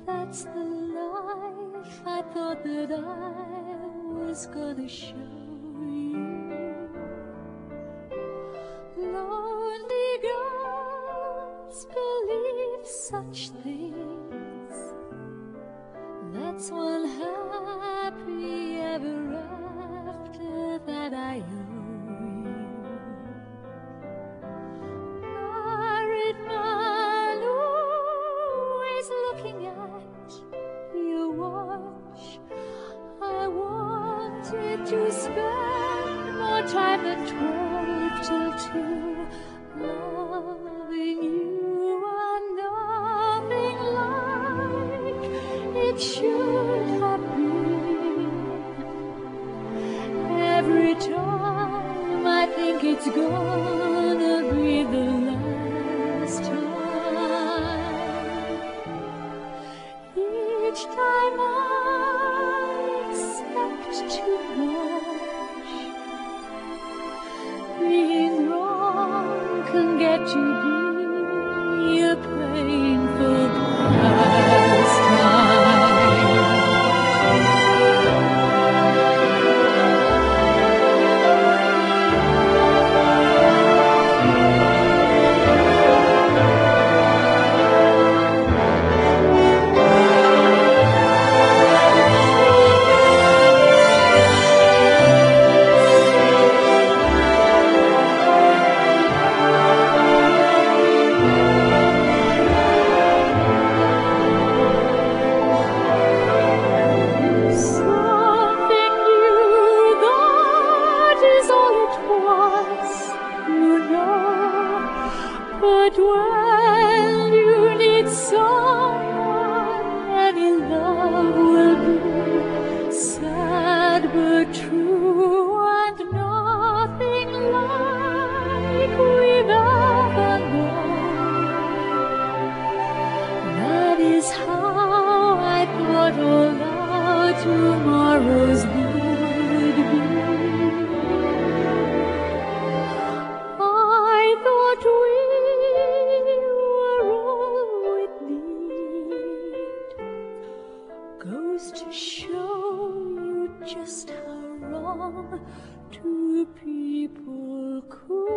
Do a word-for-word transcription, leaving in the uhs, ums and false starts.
That's the life I thought that I was gonna show you. Lonely girls believe such things. That's one happy ever after that I owe you. Married man always looking at your watch. I wanted to spend more time than twelve till two. Loving you are nothing like it should have been. Every time I think it's gonna be the last time, each time I expect too much. Being wrong can get to be a painful pastime. But when you need someone, any love will be sad but true, and nothing like we've ever known. That is how I thought all our tomorrows would be. I thought we goes to show you just how wrong two people could